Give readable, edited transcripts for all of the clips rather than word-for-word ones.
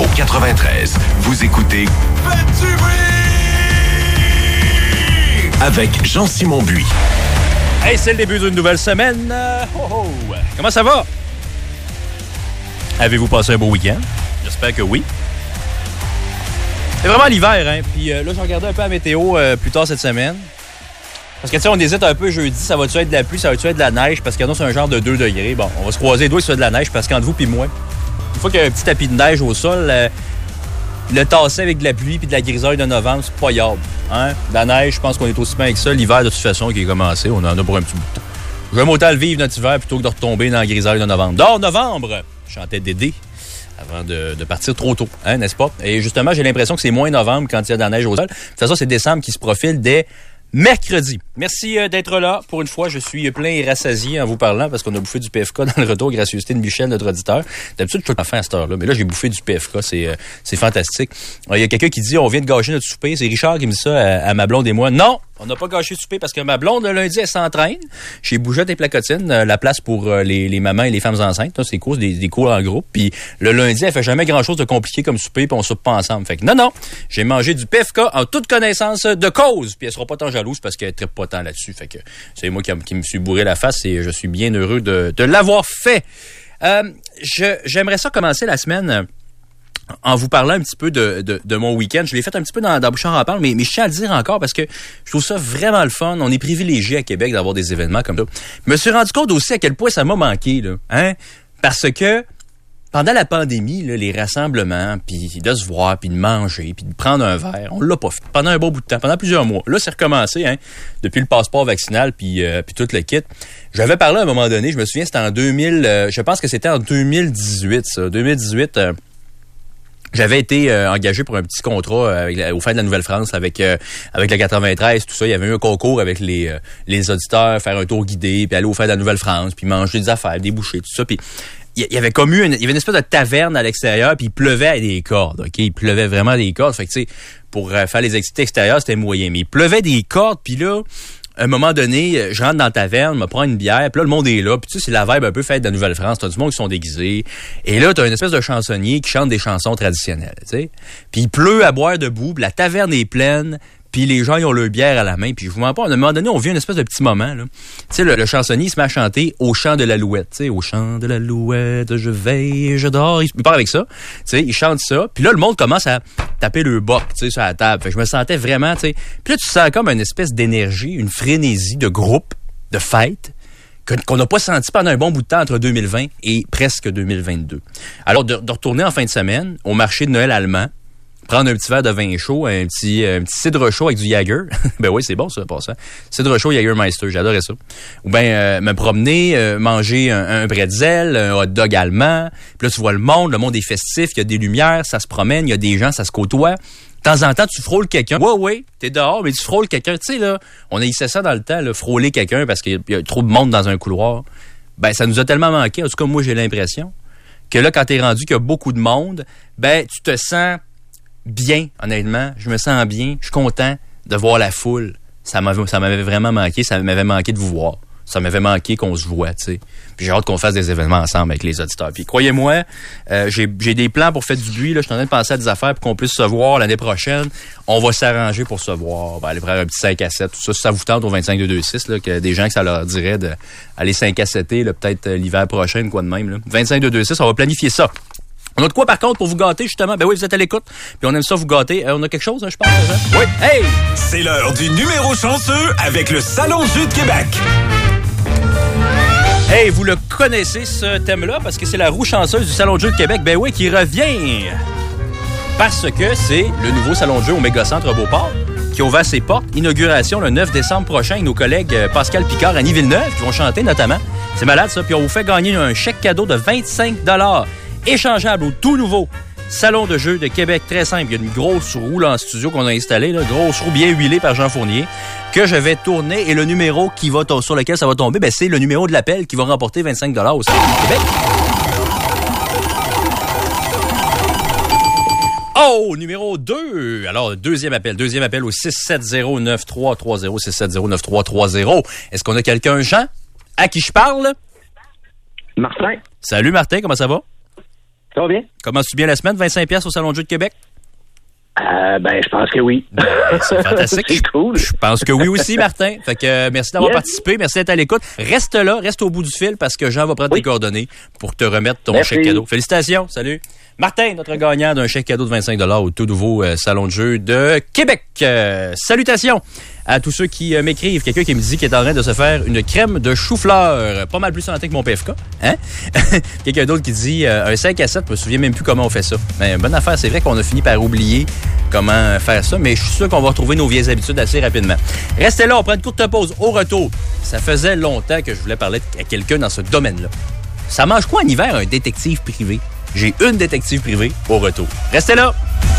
Au 93, vous écoutez Faites du bruit avec Jean-Simon Buis. Hey, c'est le début d'une nouvelle semaine. Comment ça va? Avez-vous passé un beau week-end? J'espère que oui. C'est vraiment l'hiver, hein? Puis là, je regardais un peu la météo plus tard cette semaine. Parce que, tu sais, on hésite un peu jeudi, ça va-tu être de la pluie, ça va-tu être de la neige? Parce qu'il y en a, c'est un genre de 2 degrés. Bon, on va se croiser les doigts sur de la neige parce qu'entre vous puis moi, une fois qu'il y a un petit tapis de neige au sol, le tasser avec de la pluie puis de la grisaille de novembre, c'est pas yable. Hein? La neige, je pense qu'on est aussi bien avec ça. L'hiver, de toute façon, qui est commencé, on en a pour un petit bout de temps. J'aime autant le vivre notre hiver plutôt que de retomber dans la grisaille de novembre. Dors novembre! Je chantais Dédé avant de partir trop tôt, hein, n'est-ce pas? Et justement, j'ai l'impression que c'est moins novembre quand il y a de la neige au sol. De toute façon, c'est décembre qui se profile dès mercredi. Merci d'être là. Pour une fois, je suis plein et rassasié en vous parlant parce qu'on a bouffé du PFK dans le retour, gracieuseté de Michel, notre auditeur. D'habitude, je suis en fin à cette heure-là, mais là, j'ai bouffé du PFK. C'est fantastique. Il y a quelqu'un qui dit, on vient de gâcher notre souper. C'est Richard qui me dit ça à ma blonde et moi. Non! On n'a pas gâché le souper parce que ma blonde, le lundi, elle s'entraîne chez Bougette et Placotine, la place pour les mamans et les femmes enceintes. C'est des cours en groupe. Puis le lundi, elle fait jamais grand-chose de compliqué comme souper, puis on soupe pas ensemble. Fait que non, j'ai mangé du PFK en toute connaissance de cause. Puis elle sera pas tant jalouse parce qu'elle trippe pas tant là-dessus. Fait que c'est moi qui me suis bourré la face et je suis bien heureux de l'avoir fait. J'aimerais ça commencer la semaine en vous parlant un petit peu de mon week-end. Je l'ai fait un petit peu dans Bouchard en parle, mais je tiens à le dire encore parce que je trouve ça vraiment le fun. On est privilégié à Québec d'avoir des événements comme ça. Je me suis rendu compte aussi à quel point ça m'a manqué, là, hein? Parce que pendant la pandémie, là, les rassemblements, puis de se voir, puis de manger, puis de prendre un verre, on l'a pas fait pendant un bon bout de temps, pendant plusieurs mois. Là, c'est recommencé, hein, depuis le passeport vaccinal, puis tout le kit. J'avais parlé à un moment donné, je me souviens, c'était en 2000, je pense que c'était en 2018, ça. 2018, j'avais été engagé pour un petit contrat au Fêtes de la Nouvelle-France avec la 93, tout ça. Il y avait eu un concours avec les auditeurs, faire un tour guidé, puis aller au Fêtes de la Nouvelle-France, puis manger des affaires, des bouchées, tout ça. Puis il y avait comme il y avait une espèce de taverne à l'extérieur, puis il pleuvait à des cordes, OK? Il pleuvait vraiment des cordes. Fait que, tu sais, pour faire les activités extérieures, c'était moyen. Mais il pleuvait des cordes, puis là, à un moment donné, je rentre dans la taverne, me prends une bière, puis là, le monde est là, puis tu sais, c'est la vibe un peu Fête de la Nouvelle-France, t'as du monde qui sont déguisés, et là, t'as une espèce de chansonnier qui chante des chansons traditionnelles, tu sais. Puis il pleut à boire debout, puis la taverne est pleine, puis les gens, ils ont leur bière à la main, puis je vous mens pas, à un moment donné, on vit une espèce de petit moment, là. Tu sais, le chansonnier, il se met à chanter au chant de l'Alouette, tu sais, au chant de l'Alouette, je veille et je dors, il part avec ça, tu sais, il chante ça, puis là, le monde commence à taper le boc, tu sais, sur la table. Fait que je me sentais vraiment, tu sais, puis là, tu sens comme une espèce d'énergie, une frénésie de groupe, de fête, qu'on n'a pas senti pendant un bon bout de temps entre 2020 et presque 2022. Alors, de retourner en fin de semaine au marché de Noël allemand, prendre un petit verre de vin chaud, un petit cidre chaud avec du Jäger. Ben oui, c'est bon ça, pour ça. Cidre chaud Jägermeister, j'adorais ça. Ou bien me promener, manger un bretzel, un hot dog allemand. Puis là, tu vois le monde est festif, il y a des lumières, ça se promène, il y a des gens, ça se côtoie. De temps en temps, tu frôles quelqu'un. Ouais, t'es dehors, mais tu frôles quelqu'un. Tu sais, là, on haïssait ça dans le temps, là, frôler quelqu'un parce qu'il y a trop de monde dans un couloir. Ben, ça nous a tellement manqué. En tout cas, moi, j'ai l'impression que là, quand t'es rendu qu'il y a beaucoup de monde, ben, tu te sens bien, honnêtement. Je me sens bien. Je suis content de voir la foule. Ça m'avait vraiment manqué. Ça m'avait manqué de vous voir. Ça m'avait manqué qu'on se voit, tu sais. Puis j'ai hâte qu'on fasse des événements ensemble avec les auditeurs. Puis croyez-moi, j'ai des plans pour faire du bruit. Là, je suis en train de penser à des affaires pour qu'on puisse se voir l'année prochaine. On va s'arranger pour se voir. On va aller faire un petit 5 à 7. Tout ça, si ça vous tente au 25-226, là, que des gens que ça leur dirait d'aller 5 à 7, là, peut-être l'hiver prochain, quoi de même. Là. 25-226, on va planifier ça. On a de quoi, par contre, pour vous gâter, justement? Ben oui, vous êtes à l'écoute. Puis on aime ça vous gâter. On a quelque chose, hein, je pense, hein? Oui. Hey! C'est l'heure du numéro chanceux avec le Salon du jeu de Québec. Hey, vous le connaissez, ce thème-là, parce que c'est la roue chanceuse du Salon de jeu de Québec. Ben oui, qui revient. Parce que c'est le nouveau Salon de jeu au Mégacentre Beauport qui a ouvert ses portes. Inauguration le 9 décembre prochain avec nos collègues Pascal Picard, Annie Villeneuve, qui vont chanter notamment. C'est malade, ça. Puis on vous fait gagner un chèque cadeau de 25 $ échangeable au tout nouveau Salon de jeu de Québec. Très simple. Il y a une grosse roue là, en studio qu'on a installée, là, grosse roue bien huilée par Jean Fournier, que je vais tourner. Et le numéro sur lequel ça va tomber, ben, c'est le numéro de l'appel qui va remporter 25 $ au Salon de Québec. Oh, numéro 2. Alors, deuxième appel au 670-9330, 670-9330. Est-ce qu'on a quelqu'un, Jean, à qui je parle? Martin. Salut, Martin, comment ça va? Ça va bien? Commences-tu bien la semaine? 25$ au Salon de jeu de Québec? Je pense que oui. C'est fantastique. C'est cool. Je pense que oui aussi, Martin. Fait que merci d'avoir participé. Merci d'être à l'écoute. Reste là, reste au bout du fil parce que Jean va prendre tes coordonnées pour te remettre ton chèque cadeau. Félicitations. Salut. Martin, notre gagnant d'un chèque cadeau de 25$ au tout nouveau Salon de jeu de Québec. Salutations à tous ceux qui m'écrivent. Quelqu'un qui me dit qu'il est en train de se faire une crème de chou-fleur. Pas mal plus santé que mon PFK. Hein? Quelqu'un d'autre qui dit un 5 à 7, je me souviens même plus comment on fait ça. Mais bonne affaire, c'est vrai qu'on a fini par oublier comment faire ça, mais je suis sûr qu'on va retrouver nos vieilles habitudes assez rapidement. Restez là, on prend une courte pause. Au retour, ça faisait longtemps que je voulais parler à quelqu'un dans ce domaine-là. Ça mange quoi en hiver un détective privé? J'ai une détective privée au retour. Restez là!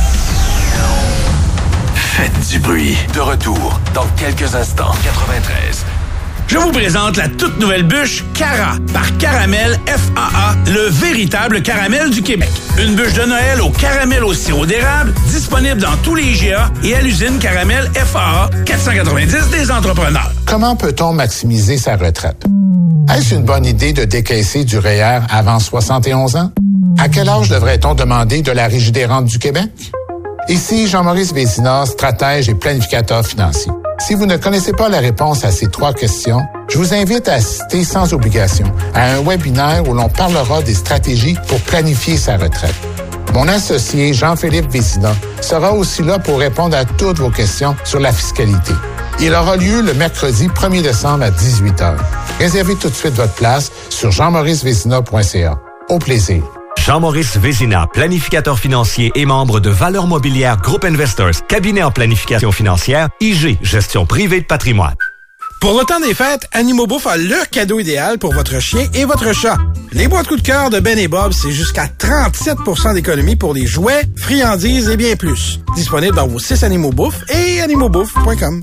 Faites du bruit. De retour dans quelques instants. 93. Je vous présente la toute nouvelle bûche Cara par Caramel FAA, le véritable caramel du Québec. Une bûche de Noël au caramel au sirop d'érable, disponible dans tous les IGA et à l'usine Caramel FAA, 490 des entrepreneurs. Comment peut-on maximiser sa retraite? Est-ce une bonne idée de décaisser du REER avant 71 ans? À quel âge devrait-on demander de la Régie des rentes du Québec? Ici Jean-Maurice Vézina, stratège et planificateur financier. Si vous ne connaissez pas la réponse à ces 3 questions, je vous invite à assister sans obligation à un webinaire où l'on parlera des stratégies pour planifier sa retraite. Mon associé Jean-Philippe Vézina sera aussi là pour répondre à toutes vos questions sur la fiscalité. Il aura lieu le mercredi 1er décembre à 18h. Réservez tout de suite votre place sur jean-mauricevézina.ca. Au plaisir. Jean-Maurice Vézina, planificateur financier et membre de Valeurs Mobilières Group Investors, cabinet en planification financière, IG, gestion privée de patrimoine. Pour le temps des fêtes, Animaux Bouffe a le cadeau idéal pour votre chien et votre chat. Les boîtes coup de cœur de Ben & Bob, c'est jusqu'à 37% d'économie pour les jouets, friandises et bien plus. Disponible dans vos 6 Animaux Bouffe et animauxbouffe.com.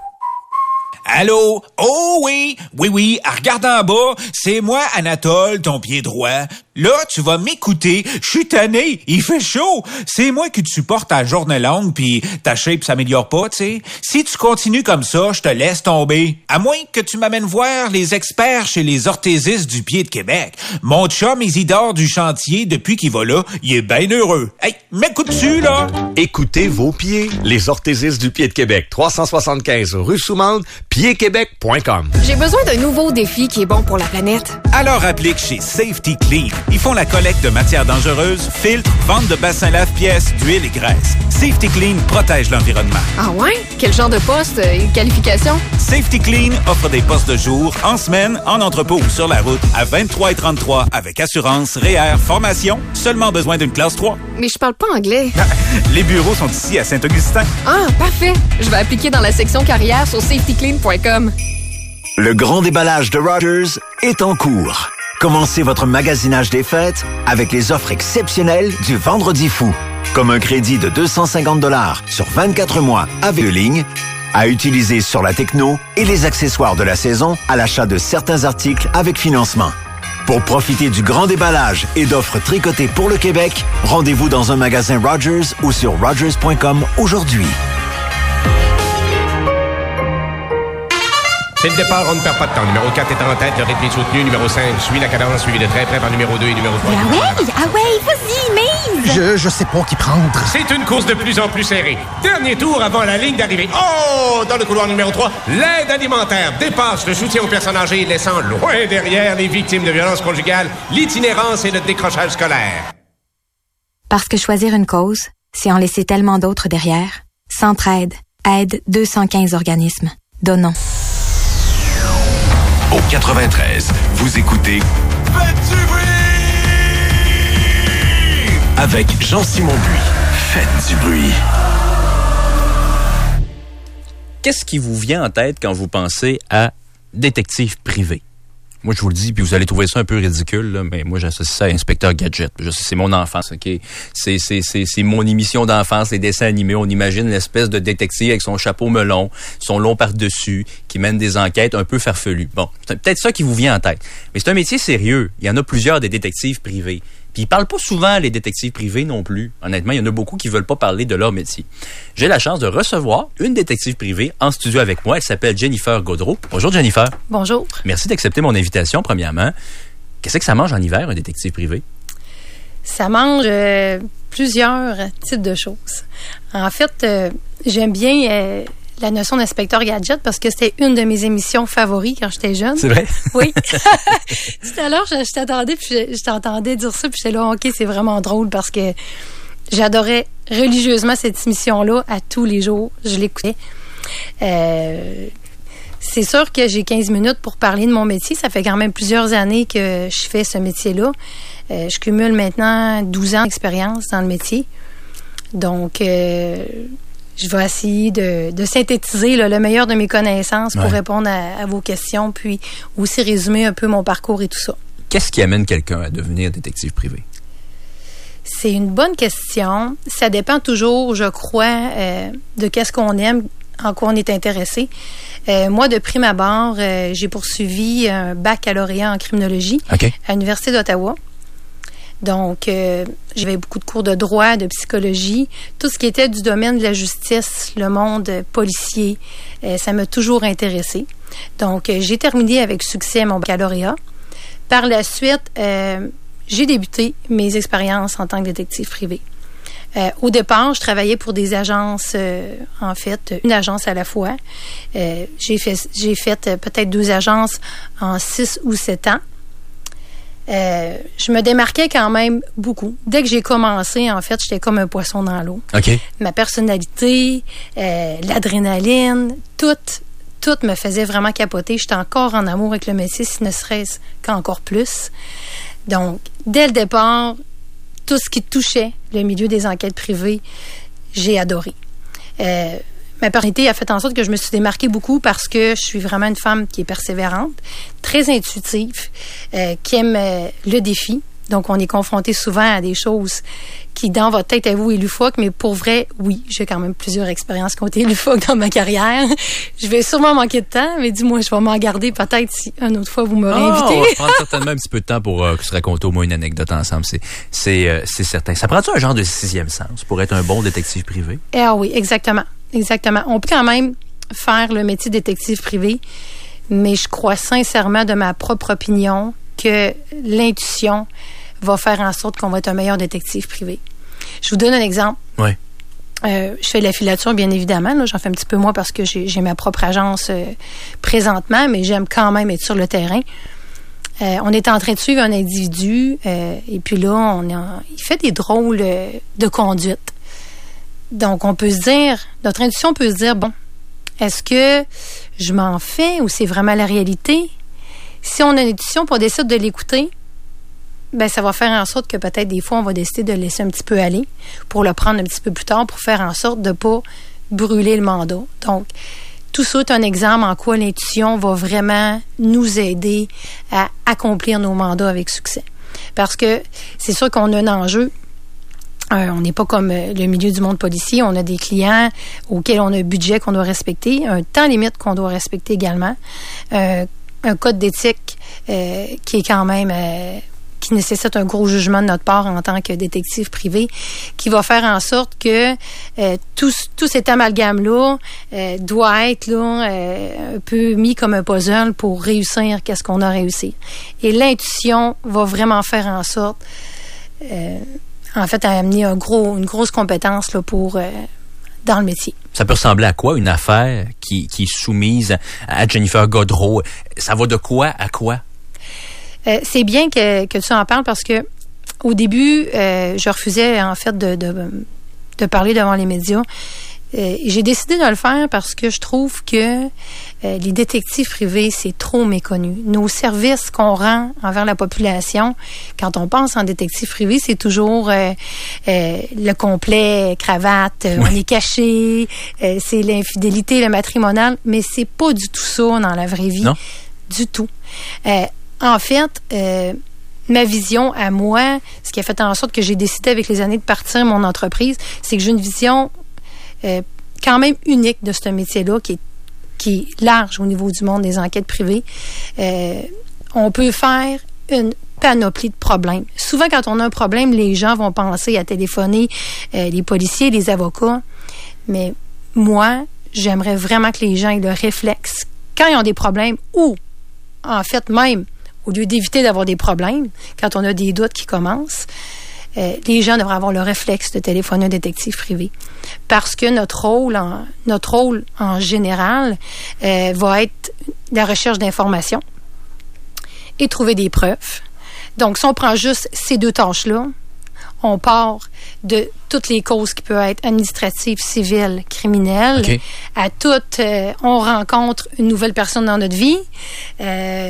Allô? Oh oui, regarde en bas, c'est moi, Anatole, ton pied droit. Là, tu vas m'écouter, je suis tanné, il fait chaud. C'est moi qui te supporte à journée longue, puis ta shape s'améliore pas, tu sais. Si tu continues comme ça, je te laisse tomber. À moins que tu m'amènes voir les experts chez les orthésistes du pied de Québec. Mon chum Isidore du chantier, depuis qu'il va là, il est bien heureux. Hey, m'écoutes-tu, là? Écoutez vos pieds. Les orthésistes du pied de Québec, 375 rue Soumande, piedquebec.com. J'ai besoin d'un nouveau défi qui est bon pour la planète. Alors applique chez Safety Clean. Ils font la collecte de matières dangereuses, filtres, vente de bassins lave-pièces, d'huile et graisse. Safety Clean protège l'environnement. Ah ouais? Quel genre de poste et qualification? Safety Clean offre des postes de jour, en semaine, en entrepôt ou sur la route à 23 et 33 avec assurance, REER, formation. Seulement besoin d'une classe 3. Mais je parle pas anglais. Les bureaux sont ici à Saint-Augustin. Ah, parfait. Je vais appliquer dans la section carrière sur safetyclean.com. Le grand déballage de Rogers est en cours. Commencez votre magasinage des fêtes avec les offres exceptionnelles du Vendredi fou. Comme un crédit de 250$ sur 24 mois avec ligne, à utiliser sur la techno et les accessoires de la saison à l'achat de certains articles avec financement. Pour profiter du grand déballage et d'offres tricotées pour le Québec, rendez-vous dans un magasin Rogers ou sur rogers.com aujourd'hui. C'est le départ, on ne perd pas de temps. Numéro 4 est en tête, le rythme est soutenu. Numéro 5 suit la cadence, suivi de très près par numéro 2 et numéro 3. Ah ouais, vas-y, mise! Je sais pas qui prendre. C'est une course de plus en plus serrée. Dernier tour avant la ligne d'arrivée. Oh! Dans le couloir numéro 3, l'aide alimentaire dépasse le soutien aux personnes âgées, laissant loin derrière les victimes de violences conjugales, l'itinérance et le décrochage scolaire. Parce que choisir une cause, c'est en laisser tellement d'autres derrière. Centraide aide 215 organismes. Donnons. Au 93, vous écoutez Faites du bruit avec Jean-Simon Buis. Faites du bruit. Qu'est-ce qui vous vient en tête quand vous pensez à détective privé? Moi, je vous le dis, puis vous allez trouver ça un peu ridicule, là, mais moi, j'associe ça à Inspecteur Gadget. C'est mon enfance, OK? C'est mon émission d'enfance, les dessins animés. On imagine l'espèce de détective avec son chapeau melon, son long par-dessus, qui mène des enquêtes un peu farfelues. Bon, c'est peut-être ça qui vous vient en tête. Mais c'est un métier sérieux. Il y en a plusieurs des détectives privés. Puis ils parlent pas souvent, les détectives privés non plus. Honnêtement, il y en a beaucoup qui veulent pas parler de leur métier. J'ai la chance de recevoir une détective privée en studio avec moi. Elle s'appelle Jennifer Gaudreau. Bonjour, Jennifer. Bonjour. Merci d'accepter mon invitation, premièrement. Qu'est-ce que ça mange en hiver, un détective privé? Ça mange plusieurs types de choses. En fait, j'aime bien la notion d'inspecteur gadget parce que c'était une de mes émissions favorites quand j'étais jeune. C'est vrai? Oui. Tout à l'heure, je t'attendais, puis je t'entendais dire ça, puis j'étais là, OK, c'est vraiment drôle parce que j'adorais religieusement cette émission-là à tous les jours. Je l'écoutais. C'est sûr que j'ai 15 minutes pour parler de mon métier. Ça fait quand même plusieurs années que je fais ce métier-là. Je cumule maintenant 12 ans d'expérience dans le métier. Donc, je vais essayer de synthétiser le meilleur de mes connaissances pour répondre à vos questions, puis aussi résumer un peu mon parcours et tout ça. Qu'est-ce qui amène quelqu'un à devenir détective privé? C'est une bonne question. Ça dépend toujours, je crois, de qu'est-ce qu'on aime, en quoi on est intéressé. Moi, de prime abord, j'ai poursuivi un baccalauréat en criminologie à l'Université d'Ottawa. Donc, j'avais beaucoup de cours de droit, de psychologie, tout ce qui était du domaine de la justice, le monde policier, ça m'a toujours intéressé. Donc, j'ai terminé avec succès mon baccalauréat. Par la suite, j'ai débuté mes expériences en tant que détective privé. Au départ, je travaillais pour des agences, en fait, une agence à la fois. J'ai fait peut-être 2 agences en 6 ou 7 ans. Je me démarquais quand même beaucoup. Dès que j'ai commencé, en fait, j'étais comme un poisson dans l'eau. Ma personnalité, l'adrénaline, tout me faisait vraiment capoter. J'étais encore en amour avec le métier, si ne serait-ce qu'encore plus. Donc, dès le départ, tout ce qui touchait le milieu des enquêtes privées, j'ai adoré. Ma personnalité a fait en sorte que je me suis démarquée beaucoup parce que je suis vraiment une femme qui est persévérante, très intuitive, qui aime le défi. Donc, on est confronté souvent à des choses qui, dans votre tête, à vous, est loufoque, mais pour vrai, oui, j'ai quand même plusieurs expériences qui ont été loufoques dans ma carrière. Je vais sûrement manquer de temps, mais dis-moi, je vais m'en garder peut-être si une autre fois vous m'aurez invité. On va prendre certainement un petit peu de temps pour se raconter au moins une anecdote ensemble, c'est certain. Ça prend-tu un genre de 6e sens pour être un bon détective privé? Ah oui, exactement. Exactement. On peut quand même faire le métier de détective privé, mais je crois sincèrement, de ma propre opinion, que l'intuition va faire en sorte qu'on va être un meilleur détective privé. Je vous donne un exemple. Oui. Je fais de la filature, bien évidemment. Là, j'en fais un petit peu moins parce que j'ai ma propre agence présentement, mais j'aime quand même être sur le terrain. On est en train de suivre un individu et puis là, il fait des drôles de conduite. Donc, on peut se dire, notre intuition peut se dire, bon, est-ce que je m'en fais ou c'est vraiment la réalité? Si on a une intuition pour décider de l'écouter, ben ça va faire en sorte que peut-être des fois, on va décider de le laisser un petit peu aller pour le prendre un petit peu plus tard pour faire en sorte de ne pas brûler le mandat. Donc, tout ça est un exemple en quoi l'intuition va vraiment nous aider à accomplir nos mandats avec succès. Parce que c'est sûr qu'on a un enjeu. On n'est pas comme le milieu du monde policier. On a des clients auxquels on a un budget qu'on doit respecter, un temps limite qu'on doit respecter également, un code d'éthique qui est quand même qui nécessite un gros jugement de notre part en tant que détective privé, qui va faire en sorte que tout cet amalgame-là doit être là, un peu mis comme un puzzle pour réussir qu'est-ce qu'on a réussi. Et l'intuition va vraiment faire en sorte en fait, à amener une grosse compétence là, pour dans le métier. Ça peut ressembler à quoi, une affaire qui est soumise à Jennifer Gaudreau? Ça va de quoi à quoi? C'est bien que tu en parles parce que au début, je refusais en fait de parler devant les médias. J'ai décidé de le faire parce que je trouve que les détectives privés, c'est trop méconnu. Nos services qu'on rend envers la population, quand on pense en détective privé, c'est toujours le complet, cravate, on est caché, c'est l'infidélité, le matrimonial, mais c'est pas du tout ça dans la vraie vie. Non. Du tout. En fait, ma vision à moi, ce qui a fait en sorte que j'ai décidé avec les années de partir mon entreprise, c'est que j'ai une vision quand même unique de ce métier-là qui est large au niveau du monde des enquêtes privées. On peut faire une panoplie de problèmes. Souvent, quand on a un problème, les gens vont penser à téléphoner les policiers, les avocats. Mais moi, j'aimerais vraiment que les gens aient le réflexe, quand ils ont des problèmes, ou en fait même, au lieu d'éviter d'avoir des problèmes, quand on a des doutes qui commencent, les gens devraient avoir le réflexe de téléphoner un détective privé. Parce que notre rôle en général va être la recherche d'informations et trouver des preuves. Donc, si on prend juste ces 2 tâches-là, on part de toutes les causes qui peuvent être administratives, civiles, criminelles. Okay. À toutes, on rencontre une nouvelle personne dans notre vie. On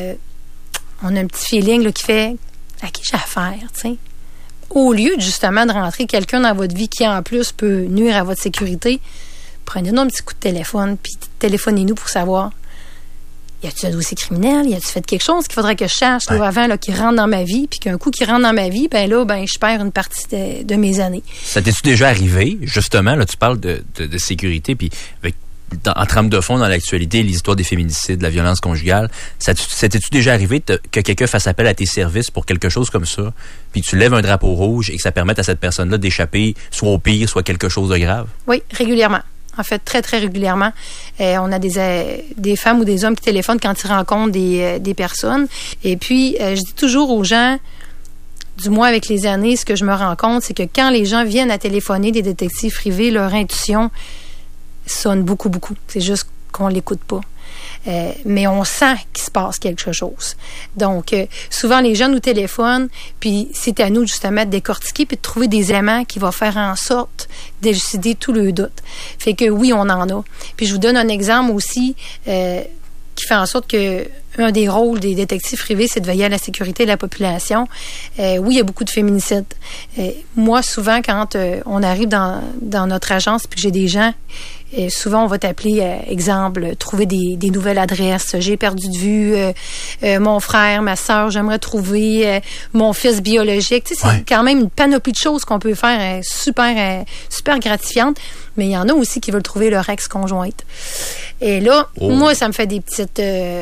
a un petit feeling là, qui fait à qui j'ai affaire, tu sais. Au lieu justement de rentrer quelqu'un dans votre vie qui en plus peut nuire à votre sécurité, prenez-nous un petit coup de téléphone puis téléphonez-nous pour savoir y a-tu un dossier criminel? Y a-tu fait quelque chose qu'il faudrait que je cherche là, avant là, qui rentre dans ma vie? Puis qu'un coup qui rentre dans ma vie, je perds une partie de mes années. Ça t'es-tu déjà arrivé, justement, là, tu parles de sécurité, puis en trame de fond dans l'actualité, l'histoire des féminicides, de la violence conjugale, ça t'es-tu déjà arrivé que quelqu'un fasse appel à tes services pour quelque chose comme ça, puis tu lèves un drapeau rouge et que ça permette à cette personne-là d'échapper soit au pire, soit quelque chose de grave? Oui, régulièrement. En fait, très, très régulièrement. On a des femmes ou des hommes qui téléphonent quand ils rencontrent des personnes. Et puis, je dis toujours aux gens, du moins avec les années, ce que je me rends compte, c'est que quand les gens viennent à téléphoner des détectives privés, leur intuition sonne beaucoup, beaucoup. C'est juste qu'on l'écoute pas. Mais on sent qu'il se passe quelque chose. Donc, souvent, les gens nous téléphonent, puis c'est à nous, justement, de décortiquer puis de trouver des éléments qui vont faire en sorte d'élucider tous leurs doutes. Fait que oui, on en a. Puis je vous donne un exemple aussi qui fait en sorte que un des rôles des détectives privés, c'est de veiller à la sécurité de la population. Oui, il y a beaucoup de féminicides. Moi, souvent, quand on arrive dans notre agence puis que j'ai des gens, souvent, on va t'appeler, exemple, trouver des nouvelles adresses. J'ai perdu de vue mon frère, ma sœur, j'aimerais trouver mon fils biologique. Tu sais, c'est quand même une panoplie de choses qu'on peut faire super gratifiante. Mais il y en a aussi qui veulent trouver leur ex-conjointe. Et là, moi, ça me fait des petites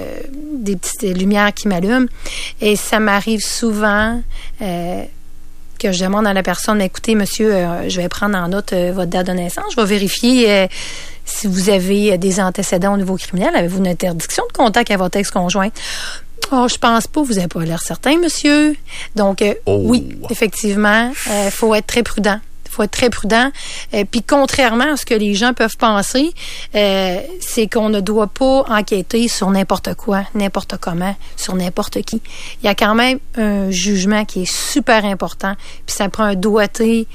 lumières qui m'allument. Et ça m'arrive souvent que je demande à la personne, écoutez, monsieur, je vais prendre en note votre date de naissance. Je vais vérifier si vous avez des antécédents au niveau criminel. Avez-vous une interdiction de contact à votre ex-conjointe? Oh, je pense pas. Vous n'avez pas l'air certain, monsieur. Donc, oui, effectivement, faut être très prudent. Faut être très prudent. Puis contrairement à ce que les gens peuvent penser, c'est qu'on ne doit pas enquêter sur n'importe quoi, n'importe comment, sur n'importe qui. Il y a quand même un jugement qui est super important. Puis ça prend un doigté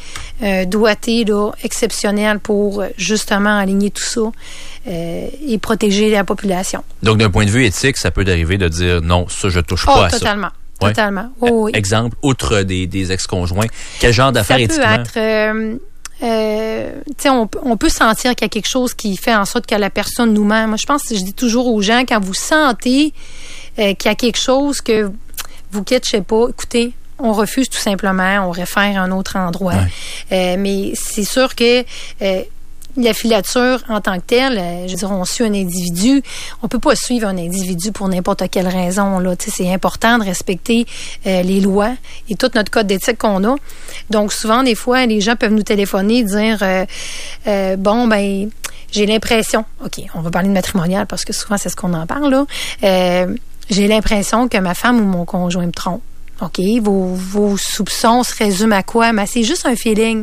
là, exceptionnel pour justement aligner tout ça et protéger la population. Donc d'un point de vue éthique, ça peut arriver de dire non, ça je touche pas à totalement. Ça. Totalement. Oh, oui. Exemple, outre des ex-conjoints, quel genre d'affaires éthiquement? Ça peut être, on peut sentir qu'il y a quelque chose qui fait en sorte que la personne nous ment. Moi, je dis toujours aux gens, quand vous sentez qu'il y a quelque chose que vous quittez, je sais pas, écoutez, on refuse tout simplement, on réfère à un autre endroit. Mais c'est sûr que la filature en tant que telle, je veux dire, on suit un individu. On peut pas suivre un individu pour n'importe quelle raison. Là, c'est important de respecter les lois et tout notre code d'éthique qu'on a. Donc, souvent, des fois, les gens peuvent nous téléphoner et dire j'ai l'impression, OK, on va parler de matrimonial parce que souvent, c'est ce qu'on en parle, là. J'ai l'impression que ma femme ou mon conjoint me trompe. OK, vos soupçons se résument à quoi? Mais c'est juste un feeling.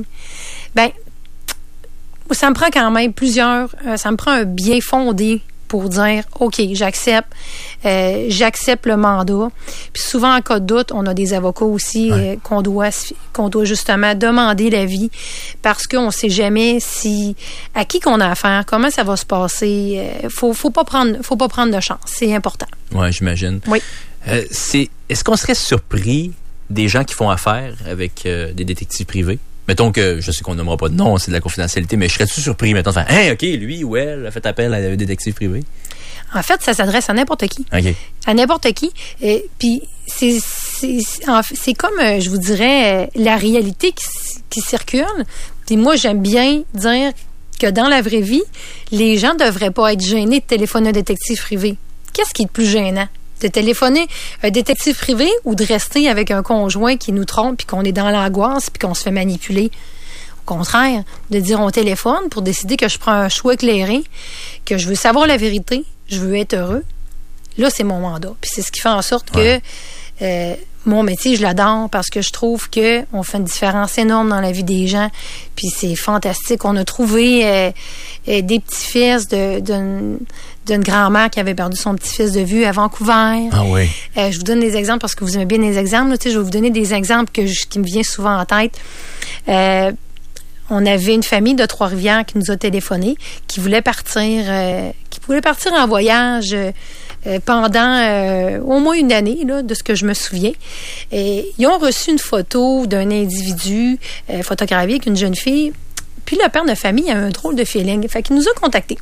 Ça me prend quand même ça me prend un bien fondé pour dire, OK, j'accepte le mandat. Puis souvent, en cas de doute, on a des avocats aussi qu'on doit justement demander l'avis parce qu'on ne sait jamais à qui qu'on a affaire, comment ça va se passer. Faut pas prendre de chance. C'est important. Oui, j'imagine. Oui. Est-ce qu'on serait surpris des gens qui font affaire avec des détectives privés? Mettons que, je sais qu'on nommera pas de nom, c'est de la confidentialité, mais je serais-tu surpris, mettons, de faire, OK, lui ou elle a fait appel à un détective privé? En fait, ça s'adresse à n'importe qui. OK. À n'importe qui. Puis, c'est comme, je vous dirais, la réalité qui circule. Puis moi, j'aime bien dire que dans la vraie vie, les gens devraient pas être gênés de téléphoner à un détective privé. Qu'est-ce qui est le plus gênant? De téléphoner un détective privé ou de rester avec un conjoint qui nous trompe puis qu'on est dans l'angoisse puis qu'on se fait manipuler? Au contraire, de dire on téléphone pour décider que je prends un choix éclairé, que je veux savoir la vérité, je veux être heureux. Là, c'est mon mandat. Puis c'est ce qui fait en sorte que mon métier, je l'adore parce que je trouve que on fait une différence énorme dans la vie des gens. Puis c'est fantastique. On a trouvé des petits-fils d'une grand-mère qui avait perdu son petit-fils de vue à Vancouver. Ah oui. Je vous donne des exemples parce que vous aimez bien les exemples. Là, je vais vous donner des exemples qui me viennent souvent en tête. On avait une famille de Trois-Rivières qui nous a téléphoné, qui voulait partir en voyage pendant au moins une année, là, de ce que je me souviens. Et ils ont reçu une photo d'un individu photographié avec une jeune fille. Puis le père de famille a un drôle de feeling. Fait qu'il nous a contactés.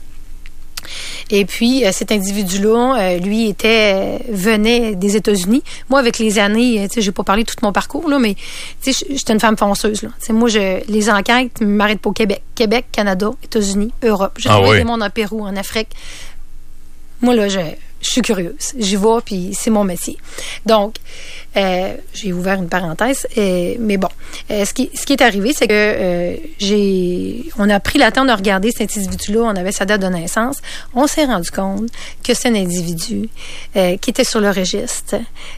Et puis, cet individu-là, lui, venait des États-Unis. Moi, avec les années, j'ai pas parlé de tout mon parcours, là, mais j'étais une femme fonceuse, là. Moi, les enquêtes ne m'arrêtent pas au Québec. Québec, Canada, États-Unis, Europe. J'ai trouvé des mondes en Pérou, en Afrique. Moi, là, je suis curieuse. J'y vais, puis c'est mon métier. Donc, j'ai ouvert une parenthèse, mais bon. Ce qui est arrivé, c'est que on a pris le temps de regarder cet individu-là. On avait sa date de naissance. On s'est rendu compte que c'est un individu qui était sur le registre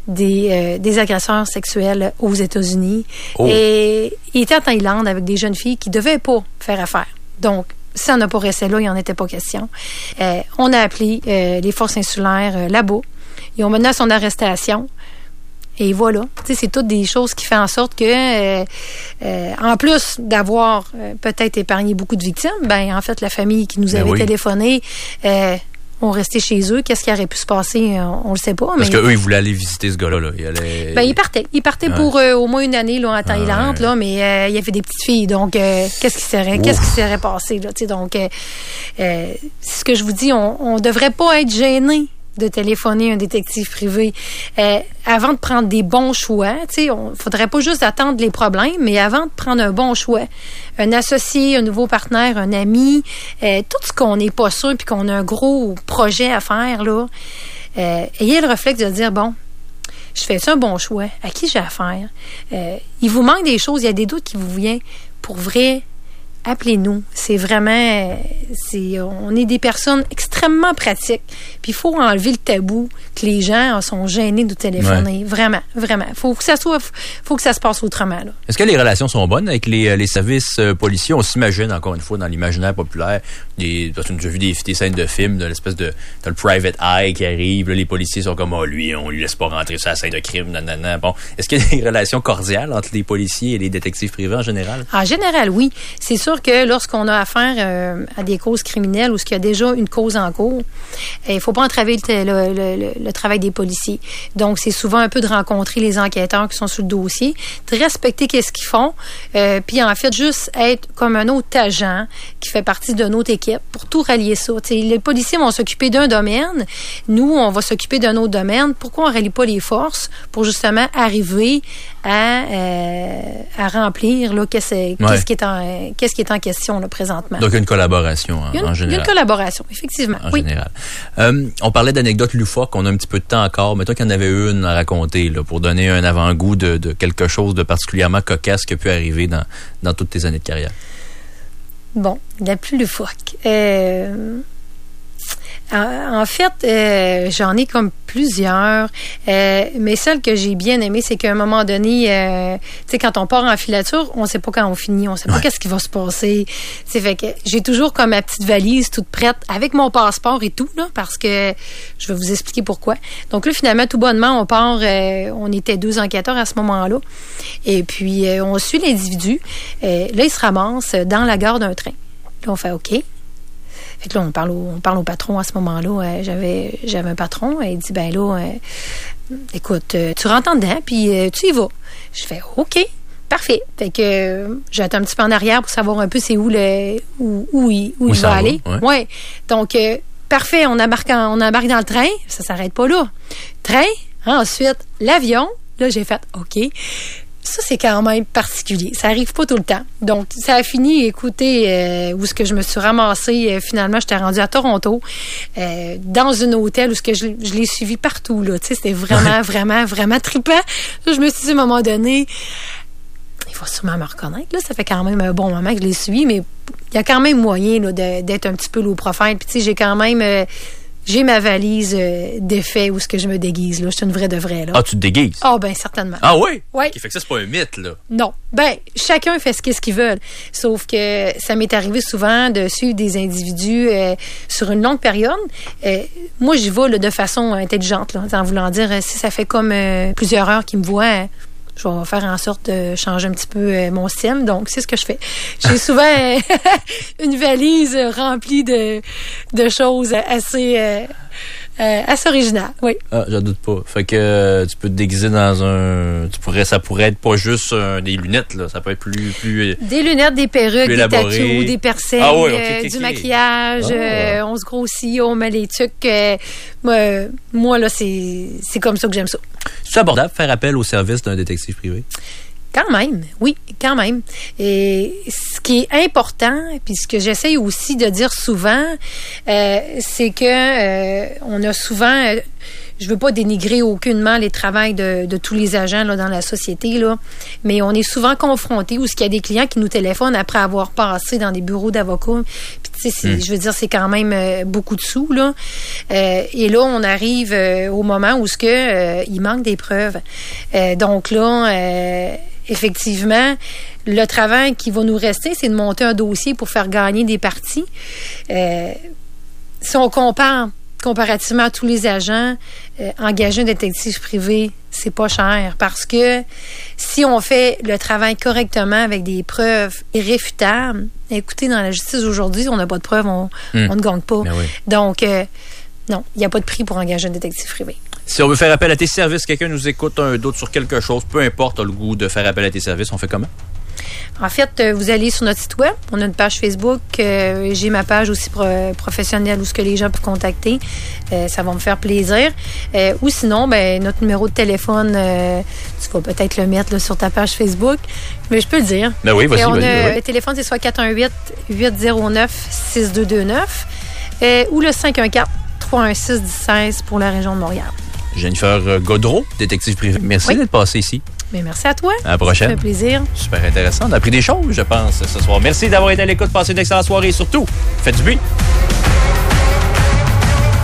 des agresseurs sexuels aux États-Unis. Oh. Et il était en Thaïlande avec des jeunes filles qui ne devaient pas faire affaire. Donc, si on n'a pas resté là, il n'en était pas question. On a appelé les forces insulaires là-bas. Ils ont mené à son arrestation. Et voilà. C'est toutes des choses qui font en sorte que, en plus d'avoir peut-être épargné beaucoup de victimes, en fait, la famille qui nous avait téléphoné ont resté chez eux. Qu'est-ce qui aurait pu se passer? On le sait pas. Parce qu'eux, ils voulaient aller visiter ce gars-là. Là. Ils partaient pour au moins une année là, en Thaïlande, là, mais il y avait des petites filles. Donc, qu'est-ce qui serait passé? Là, donc, c'est ce que je vous dis. On devrait pas être gêné de téléphoner un détective privé avant de prendre des bons choix. Il ne faudrait pas juste attendre les problèmes, mais avant de prendre un bon choix, un associé, un nouveau partenaire, un ami, tout ce qu'on n'est pas sûr puis qu'on a un gros projet à faire, là, ayez le réflexe de dire, bon, je fais un bon choix, à qui j'ai affaire? Il vous manque des choses, il y a des doutes qui vous viennent. Pour vrai, appelez-nous. C'est vraiment... on est des personnes extrêmement pratiques. Puis il faut enlever le tabou que les gens sont gênés de téléphoner. Ouais. Vraiment, vraiment. Faut que ça se passe autrement. Là. Est-ce que les relations sont bonnes avec les services policiers? On s'imagine, encore une fois, dans l'imaginaire populaire, tu as déjà vu des scènes de films, de l'espèce de... T'as le private eye qui arrive, là, les policiers sont comme, lui, on lui laisse pas rentrer sur la scène de crime, nanana. Bon, est-ce qu'il y a des relations cordiales entre les policiers et les détectives privés en général? En général, oui. C'est sûr que lorsqu'on a affaire à des causes criminelles ou qu'il y a déjà une cause en cours, il faut pas entraver le travail des policiers. Donc, c'est souvent un peu de rencontrer les enquêteurs qui sont sur le dossier, de respecter qu'est-ce qu'ils font, puis en fait, juste être comme un autre agent qui fait partie d'une autre équipe pour tout rallier ça. T'sais, les policiers vont s'occuper d'un domaine, nous, on va s'occuper d'un autre domaine. Pourquoi on rallie pas les forces pour justement arriver à remplir là, qu'est-ce qui est en question là, présentement. Donc, une collaboration en général. Il y a une collaboration, effectivement. En général. On parlait d'anecdotes loufoques. On a un petit peu de temps encore. Mais toi, qu'il y en avait une à raconter là, pour donner un avant-goût de quelque chose de particulièrement cocasse qui a pu arriver dans toutes tes années de carrière. Bon, la plus loufoque. En fait, j'en ai comme plusieurs, mais celle que j'ai bien aimée, c'est qu'à un moment donné, tu sais, quand on part en filature, on sait pas quand on finit, on sait pas qu'est-ce qui va se passer. C'est fait que j'ai toujours comme ma petite valise toute prête avec mon passeport et tout là, parce que je vais vous expliquer pourquoi. Donc là, finalement, tout bonnement, on part. On était 2 enquêteurs à ce moment-là, et puis on suit l'individu. Là, il se ramasse dans la gare d'un train. Là, on fait OK. Fait que là, on parle au patron à ce moment-là. J'avais un patron. Il dit, écoute, tu rentres en dedans, puis tu y vas. Je fais, OK, parfait. Fait que j'attends un petit peu en arrière pour savoir un peu c'est où il va aller. Ouais. Donc, parfait, on embarque dans le train. Ça s'arrête pas là. Train, ensuite, l'avion. Là, j'ai fait, OK. Ça, c'est quand même particulier. Ça arrive pas tout le temps. Donc, ça a fini, écoutez, où est-ce que je me suis ramassée. Finalement, j'étais rendue à Toronto, dans un hôtel où je l'ai suivi partout. Là. Tu sais, c'était vraiment, vraiment, vraiment trippant. Là, je me suis dit, à un moment donné, il va sûrement me reconnaître. Là, ça fait quand même un bon moment que je l'ai suivi, mais il y a quand même moyen là, d'être un petit peu low profile. Puis, tu sais, j'ai quand même j'ai ma valise d'effets où ce que je me déguise. Là. Je suis une vraie de vraie. Là. Ah, tu te déguises? Ah, ben certainement. Ah oui? Oui. Okay, fait que ça, c'est pas un mythe, là. Non. Ben, chacun fait ce qu'ils veulent. Sauf que ça m'est arrivé souvent de suivre des individus sur une longue période. Moi, j'y vais là, de façon intelligente, là, en voulant dire, si ça fait comme plusieurs heures qu'ils me voient... je vais faire en sorte de changer un petit peu mon style. Donc, c'est ce que je fais. J'ai souvent une valise remplie de choses assez originales. Oui. Ah, j'en doute pas. Fait que tu peux te déguiser dans ça pourrait être pas juste des lunettes, là. Ça peut être plus des lunettes, des perruques, des tatous, des piercings, ah oui, okay, du maquillage. On se grossit, on met les trucs. Moi, là, c'est comme ça que j'aime ça. C'est abordable faire appel au service d'un détective privé? Quand même, oui, quand même. Et ce qui est important, puis ce que j'essaye aussi de dire souvent, c'est que on a souvent... je veux pas dénigrer aucunement les travails de tous les agents là, dans la société, là, mais on est souvent confrontés où il y a des clients qui nous téléphonent après avoir passé dans des bureaux d'avocats. Puis tu sais, je veux dire, c'est quand même beaucoup de sous, là. Et là, on arrive au moment où il manque des preuves. Donc là, effectivement, le travail qui va nous rester, c'est de monter un dossier pour faire gagner des parties. Si on comparativement à tous les agents, engager un détective privé, c'est pas cher parce que si on fait le travail correctement avec des preuves irréfutables, écoutez, dans la justice aujourd'hui, on n'a pas de preuves, on ne gagne pas. Oui. Donc, non, il n'y a pas de prix pour engager un détective privé. Si on veut faire appel à tes services, quelqu'un nous écoute, un doute sur quelque chose, peu importe, a le goût de faire appel à tes services, on fait comment? En fait, vous allez sur notre site web. On a une page Facebook. J'ai ma page aussi professionnelle où ce que les gens peuvent contacter. Ça va me faire plaisir. Ou sinon, notre numéro de téléphone, tu vas peut-être le mettre là, sur ta page Facebook. Mais je peux le dire. Ben oui, vas-y. Le téléphone, c'est soit 418-809-6229 ou le 514-316-1016 pour la région de Montréal. Jennifer Gaudreau, détective privé. Merci d'être passée ici. Mais merci à toi. À la prochaine. Ça fait plaisir. Super intéressant. On a appris des choses, je pense, ce soir. Merci d'avoir été à l'écoute. Passez une excellente soirée et surtout, faites du bruit.